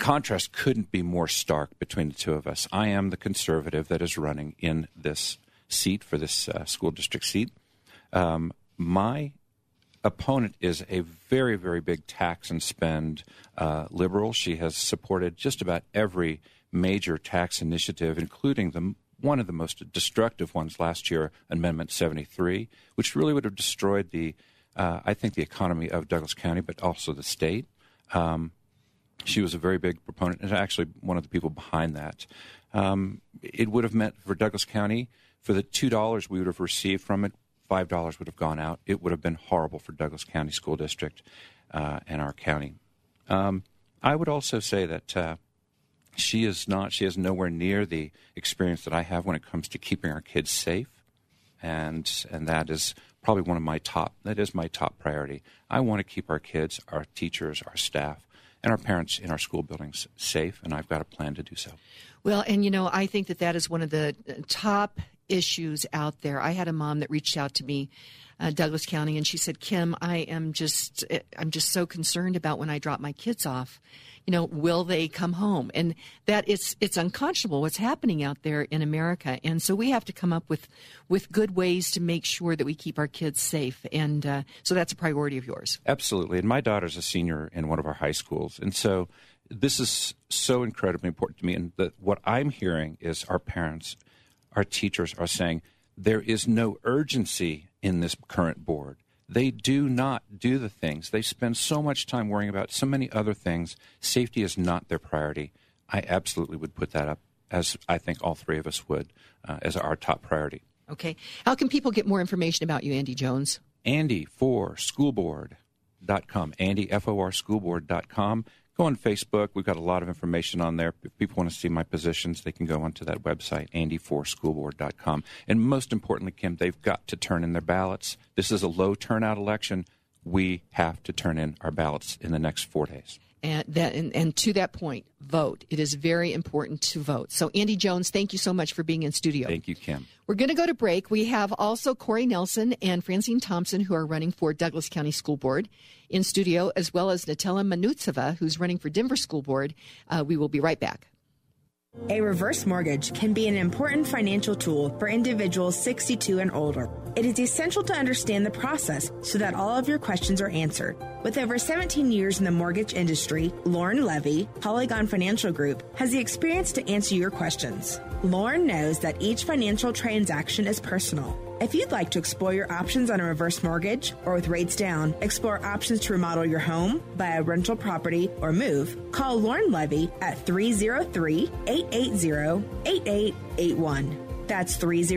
contrast couldn't be more stark between the two of us. I am the conservative that is running in this seat for this school district seat. My opponent is a very, very big tax and spend liberal. She has supported just about every major tax initiative, including one of the most destructive ones last year, Amendment 73, which really would have destroyed I think, the economy of Douglas County, but also the state. She was a very big proponent, and actually one of the people behind that. It would have meant for Douglas County, for the $2 we would have received from it, $5 would have gone out. It would have been horrible for Douglas County School District and our county. I would also say that she has nowhere near the experience that I have when it comes to keeping our kids safe, and that is probably my top priority. I want to keep our kids, our teachers, our staff, and our parents in our school buildings safe, and I've got a plan to do so. Well, and I think that is one of the top issues out there. I had a mom that reached out to me, Douglas County, and she said, Kim, I'm just so concerned about when I drop my kids off. Will they come home? And that it's unconscionable what's happening out there in America. And so we have to come up with good ways to make sure that we keep our kids safe. And so that's a priority of yours. Absolutely. And my daughter's a senior in one of our high schools. And so this is so incredibly important to me. And what I'm hearing is our parents, our teachers are saying there is no urgency in this current board. They do not do the things. They spend so much time worrying about so many other things. Safety is not their priority. I absolutely would put that up, as I think all three of us would, as our top priority. Okay. How can people get more information about you, Andy Jones? AndyForSchoolBoard.com. AndyForSchoolBoard.com. Go on Facebook. We've got a lot of information on there. If people want to see my positions, they can go onto that website, AndyForSchoolBoard.com. And most importantly, Kim, they've got to turn in their ballots. This is a low turnout election. We have to turn in our ballots in the next 4 days. And to that point, vote. It is very important to vote. So, Andy Jones, thank you so much for being in studio. Thank you, Kim. We're going to go to break. We have also Corey Nelson and Francine Thompson, who are running for Douglas County School Board, in studio, as well as Natella Manutseva, who's running for Denver School Board. We will be right back. A reverse mortgage can be an important financial tool for individuals 62 and older. It is essential to understand the process so that all of your questions are answered. With over 17 years in the mortgage industry, Lauren Levy, Polygon Financial Group, has the experience to answer your questions. Lauren knows that each financial transaction is personal. If you'd like to explore your options on a reverse mortgage, or with rates down, explore options to remodel your home, buy a rental property, or move, call Lauren Levy at 303-880-8881. That's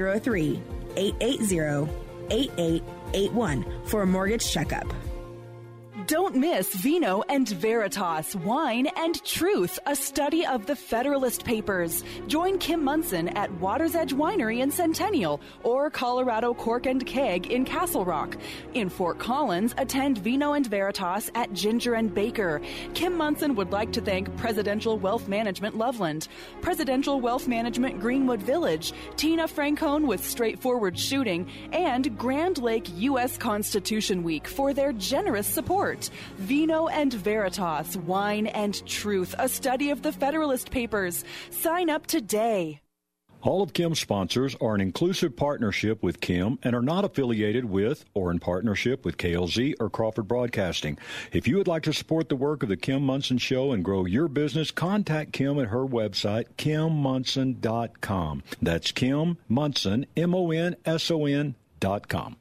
303-880-8881 for a mortgage checkup. Don't miss Vino and Veritas, Wine and Truth, a study of the Federalist Papers. Join Kim Munson at Water's Edge Winery in Centennial or Colorado Cork and Keg in Castle Rock. In Fort Collins, attend Vino and Veritas at Ginger and Baker. Kim Munson would like to thank Presidential Wealth Management Loveland, Presidential Wealth Management Greenwood Village, Tina Francone with Straightforward Shooting, and Grand Lake U.S. Constitution Week for their generous support. Vino and Veritas, Wine and Truth, a study of the Federalist Papers. Sign up today. All of Kim's sponsors are an inclusive partnership with Kim and are not affiliated with or in partnership with KLZ or Crawford Broadcasting. If you would like to support the work of the Kim Munson Show and grow your business, contact Kim at her website, KimMunson.com. That's Kim Munson, MONSON.com.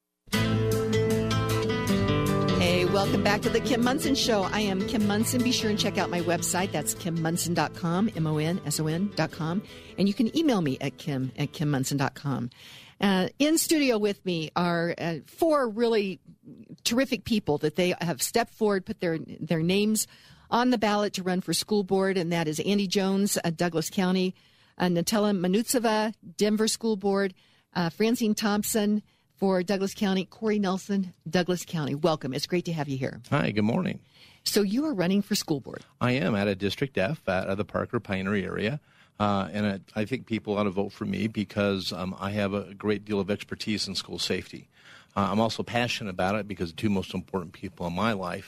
Hey, welcome back to the Kim Munson Show. I am Kim Munson. Be sure and check out my website. That's KimMunson.com, MONSON.com. And you can email me at Kim@KimMunson.com. In studio with me are four really terrific people that they have stepped forward, put their names on the ballot to run for school board, and that is Andy Jones, Douglas County, Natella Manutseva, Denver School Board, Francine Thompson for Douglas County, Corey Nelson, Douglas County. Welcome. It's great to have you here. Hi, good morning. So you are running for school board. I am at a District F out of the Parker Pioneer area. And I think people ought to vote for me because I have a great deal of expertise in school safety. I'm also passionate about it because the two most important people in my life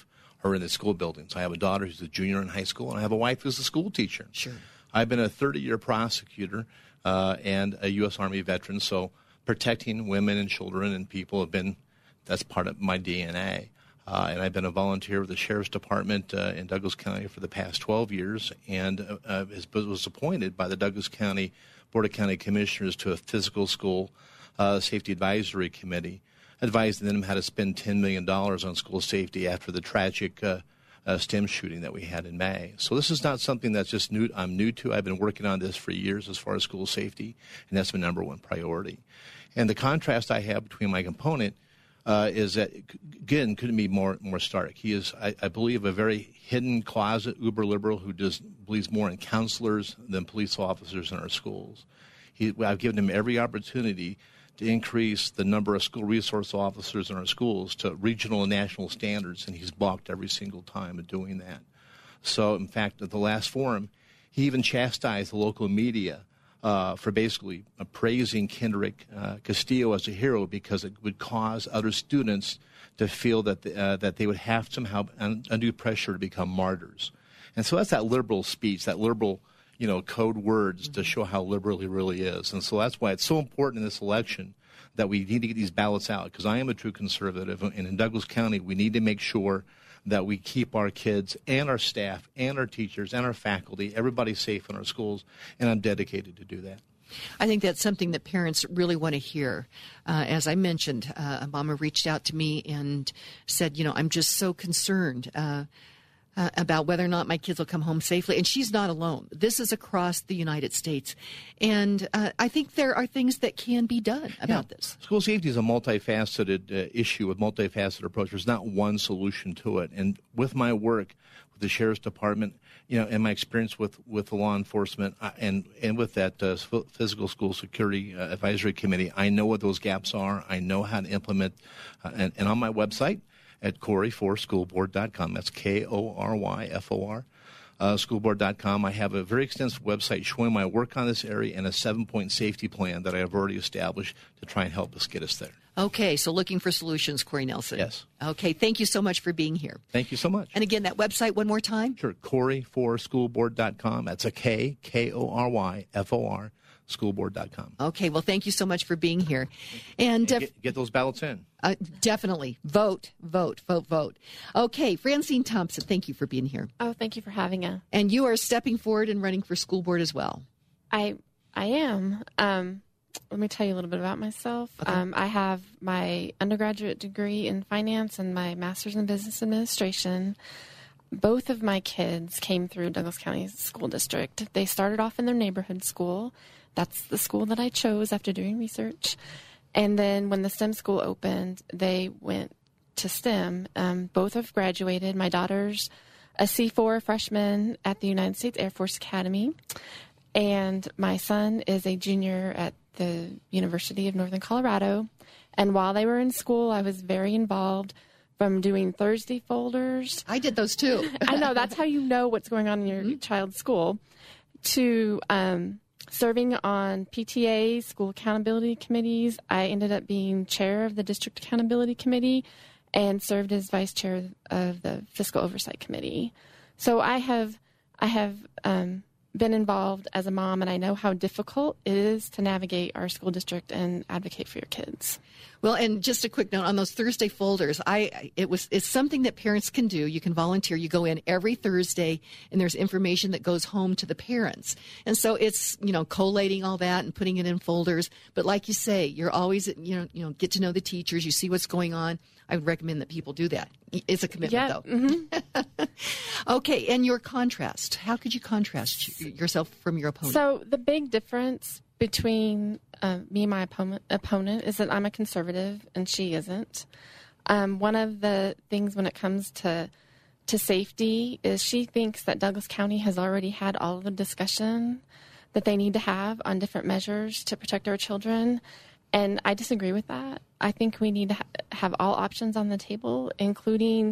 or in the school buildings. I have a daughter who's a junior in high school, and I have a wife who's a school teacher. Sure. I've been a 30-year prosecutor and a U.S. Army veteran, so protecting women and children and people that's part of my DNA. And I've been a volunteer with the Sheriff's Department in Douglas County for the past 12 years and was appointed by the Douglas County Board of County Commissioners to a physical school safety advisory committee, advising them how to spend $10 million on school safety after the tragic STEM shooting that we had in May. So this is not something that's just new. I'm new to. I've been working on this for years as far as school safety, and that's my number one priority. And the contrast I have between my component is that, again, couldn't be more stark. He is, I believe, a very hidden closet uber liberal who believes more in counselors than police officers in our schools. I've given him every opportunity to increase the number of school resource officers in our schools to regional and national standards, and he's balked every single time of doing that. So, in fact, at the last forum, he even chastised the local media for basically praising Kendrick Castillo as a hero because it would cause other students to feel that they would have somehow undue pressure to become martyrs. And so that's that liberal speech, that liberal code words to show how liberal he really is. And so that's why it's so important in this election that we need to get these ballots out, because I am a true conservative. And in Douglas County, we need to make sure that we keep our kids and our staff and our teachers and our faculty, everybody safe in our schools, and I'm dedicated to do that. I think that's something that parents really want to hear. As I mentioned, a mama reached out to me and said, I'm just so concerned about whether or not my kids will come home safely. And she's not alone. This is across the United States. And I think there are things that can be done about this. School safety is a multifaceted issue with multifaceted approach. There's not one solution to it. And with my work with the Sheriff's Department, and my experience with the law enforcement and with that Physical School Security Advisory Committee, I know what those gaps are. I know how to implement. And on my website, at Koryfor.schoolboard.com. That's Koryfor. Schoolboard.com. I have a very extensive website showing my work on this area and a 7-point safety plan that I have already established to try and help us get us there. Okay, so looking for solutions, Corey Nelson. Yes. Okay, thank you so much for being here. Thank you so much. And again, that website one more time? Sure, Koryfor.schoolboard.com. That's a K, Koryfor, schoolboard.com. Okay, well, thank you so much for being here. And get those ballots in. Definitely. Vote. Okay, Francine Thompson, thank you for being here. Oh, thank you for having us. And you are stepping forward and running for school board as well. I am. Let me tell you a little bit about myself. Okay. I have my undergraduate degree in finance and my master's in business administration. Both of my kids came through Douglas County School District. They started off in their neighborhood school. That's the school that I chose after doing research. And then when the STEM school opened, they went to STEM. Both have graduated. My daughter's a C4 freshman at the United States Air Force Academy. And my son is a junior at the University of Northern Colorado. And while they were in school, I was very involved, from doing Thursday folders. I did those too. I know, that's how you know what's going on in your child's school, to serving on PTA, school accountability committees. I ended up being chair of the district accountability committee and served as vice chair of the fiscal oversight committee. So I have been involved as a mom, and I know how difficult it is to navigate our school district and advocate for your kids. Well, and just a quick note on those Thursday folders, it's something that parents can do. You can volunteer. You go in every Thursday, and there's information that goes home to the parents. And so it's, collating all that and putting it in folders. But like you say, you're always, get to know the teachers. You see what's going on. I would recommend that people do that. It's a commitment, though. Mm-hmm. Okay, and your contrast. How could you contrast yourself from your opponent? So the big difference between me and my opponent is that I'm a conservative and she isn't. One of the things when it comes to safety is she thinks that Douglas County has already had all of the discussion that they need to have on different measures to protect our children. And I disagree with that. I think we need to have all options on the table, including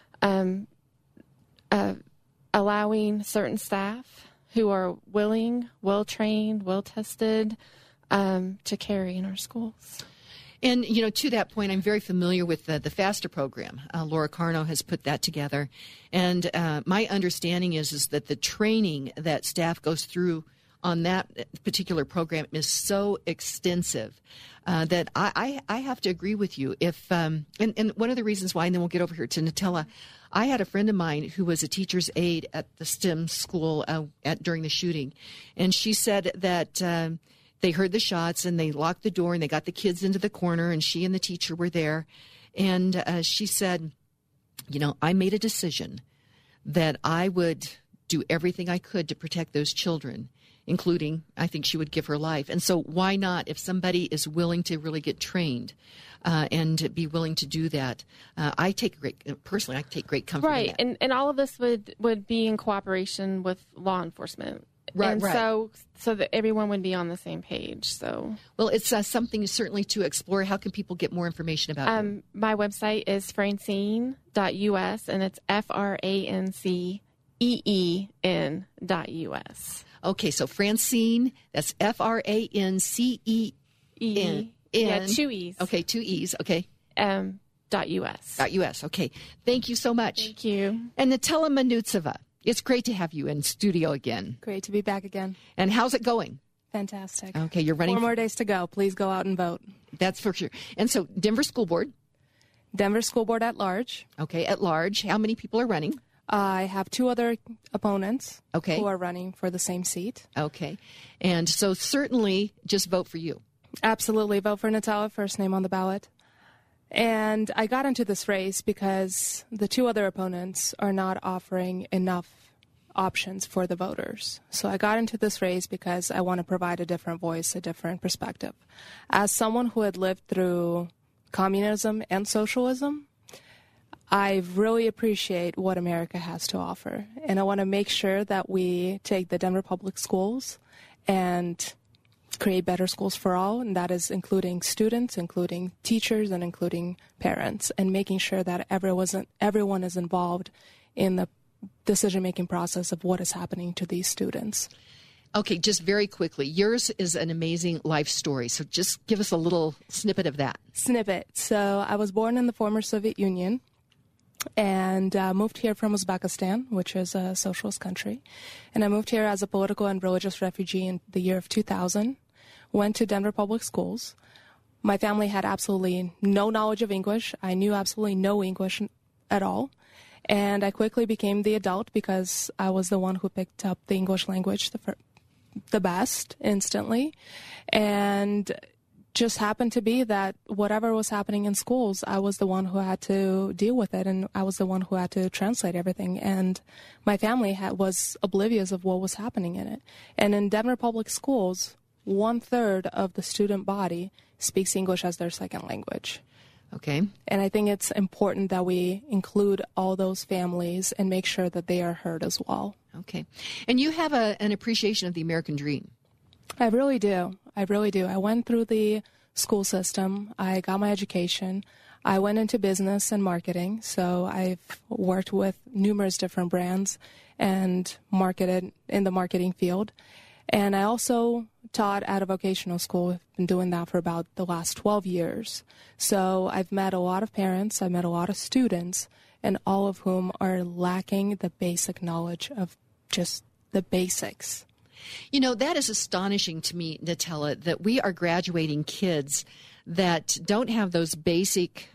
allowing certain staff who are willing, well-trained, well-tested to carry in our schools. And, to that point, I'm very familiar with the FAFSA program. Laura Carno has put that together. And my understanding is that the training that staff goes through on that particular program is so extensive that I have to agree with you. If and one of the reasons why, and then we'll get over here to Nutella, I had a friend of mine who was a teacher's aide at the STEM school during the shooting, and she said that they heard the shots and they locked the door and they got the kids into the corner, and she and the teacher were there, and she said, I made a decision that I would do everything I could to protect those children, including, I think she would give her life. And so why not, if somebody is willing to really get trained and be willing to do that? I take great comfort in that. And all of this would be in cooperation with law enforcement. Right. So that everyone would be on the same page. So, well, it's something certainly to explore. How can people get more information about it? My website is francine.us, and it's FRANCEEN.us. Okay, so Francine, that's FRANCEEN. Yeah, 2 E's. Okay, 2 E's. Okay. .us. .us. Okay. Thank you so much. Thank you. And Nutella Manutsova, it's great to have you in studio again. Great to be back again. And how's it going? Fantastic. Okay, you're running 4 more days to go. Please go out and vote. That's for sure. And so Denver School Board. Denver School Board at large. Okay, at large. How many people are running? I have 2 other opponents who are running for the same seat. Okay. And so certainly just vote for you. Absolutely. Vote for Nutella, first name on the ballot. And I got into this race because the 2 other opponents are not offering enough options for the voters. So I got into this race because I want to provide a different voice, a different perspective. As someone who had lived through communism and socialism, I really appreciate what America has to offer. And I want to make sure that we take the Denver Public Schools and create better schools for all, and that is including students, including teachers, and including parents, and making sure that everyone is involved in the decision-making process of what is happening to these students. Okay, just very quickly, yours is an amazing life story, so just give us a little snippet of that. So I was born in the former Soviet Union and moved here from Uzbekistan, which is a socialist country. And I moved here as a political and religious refugee in the year of 2000, went to Denver Public Schools. My family had absolutely no knowledge of English. I knew absolutely no English at all. And I quickly became the adult because I was the one who picked up the English language the best instantly. And just happened to be that whatever was happening in schools, I was the one who had to deal with it, and I was the one who had to translate everything. And my family was oblivious of what was happening in it. And in Denver Public Schools, 1/3 of the student body speaks English as their second language. Okay. And I think it's important that we include all those families and make sure that they are heard as well. Okay. And you have an appreciation of the American dream. I really do. I went through the school system. I got my education. I went into business and marketing. So I've worked with numerous different brands and marketed in the marketing field. And I also taught at a vocational school. I've been doing that for about the last 12 years. So I've met a lot of parents. I've met a lot of students, and all of whom are lacking the basic knowledge of just the basics. You know, that is astonishing to me, Nutella, that we are graduating kids that don't have those basic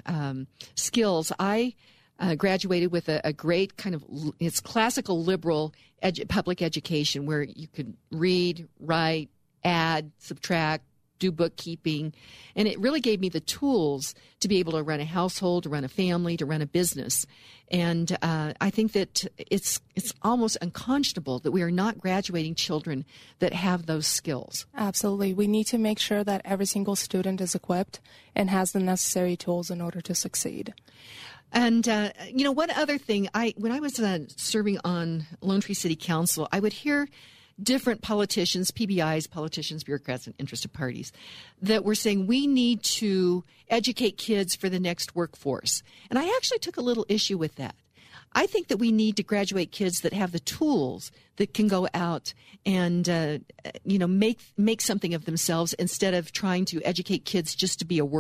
skills. I graduated with a great kind of, it's classical liberal public education where you could read, write, add, subtract, do bookkeeping. And it really gave me the tools to be able to run a household, to run a family, to run a business. And I think that it's almost unconscionable that we are not graduating children that have those skills. Absolutely. We need to make sure that every single student is equipped and has the necessary tools in order to succeed. And, you know, one other thing, when I was serving on Lone Tree City Council, I would hear different politicians, PBIs, politicians, bureaucrats, and interested parties, that were saying we need to educate kids for the next workforce. And I actually took a little issue with that. I think that we need to graduate kids that have the tools that can go out and, you know, make something of themselves instead of trying to educate kids just to be a worker.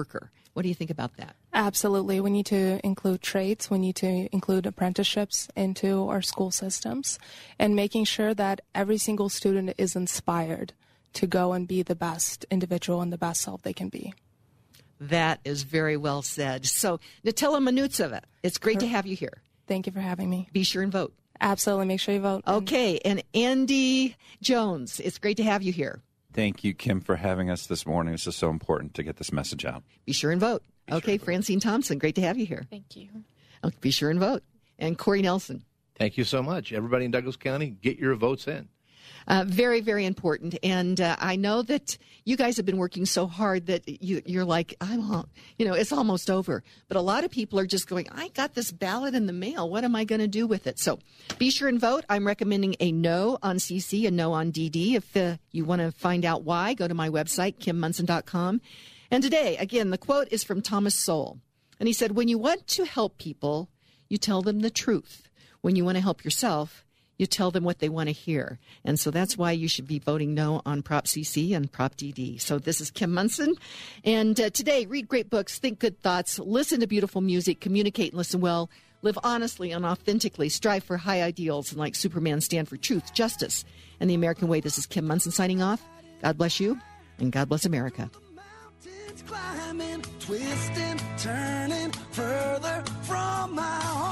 What do you think about that? Absolutely. We need to include trades. We need to include apprenticeships into our school systems and making sure that every single student is inspired to go and be the best individual and the best self they can be. That is very well said. So, Natila Manutsova, it's great to have you here. Thank you for having me. Be sure and vote. Absolutely. Make sure you vote. Okay. And Andy Jones, it's great to have you here. Thank you, Kim, for having us this morning. This is so important to get this message out. Be sure and vote. Okay, Francine Thompson, great to have you here. Thank you. Okay, be sure and vote. And Corey Nelson. Thank you so much. Everybody in Douglas County, get your votes in. Very, very important. And I know that you guys have been working so hard that you're like, it's almost over. But a lot of people are just going, I got this ballot in the mail. What am I going to do with it? So be sure and vote. I'm recommending a no on CC, a no on DD. If you want to find out why, go to my website, KimMunson.com. And today, again, the quote is from Thomas Sowell. And he said, when you want to help people, you tell them the truth. When you want to help yourself, you tell them what they want to hear. And so that's why you should be voting no on Prop CC and Prop DD. So this is Kim Monson. And today, read great books, think good thoughts, listen to beautiful music, communicate and listen well, live honestly and authentically, strive for high ideals, and like Superman, stand for truth, justice, and the American way. This is Kim Monson signing off. God bless you, and God bless America. Climbing, twisting, turning further from my home.